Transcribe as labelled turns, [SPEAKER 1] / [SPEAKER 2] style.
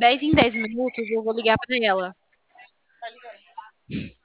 [SPEAKER 1] 10 em 10 minutos eu vou ligar pra ela.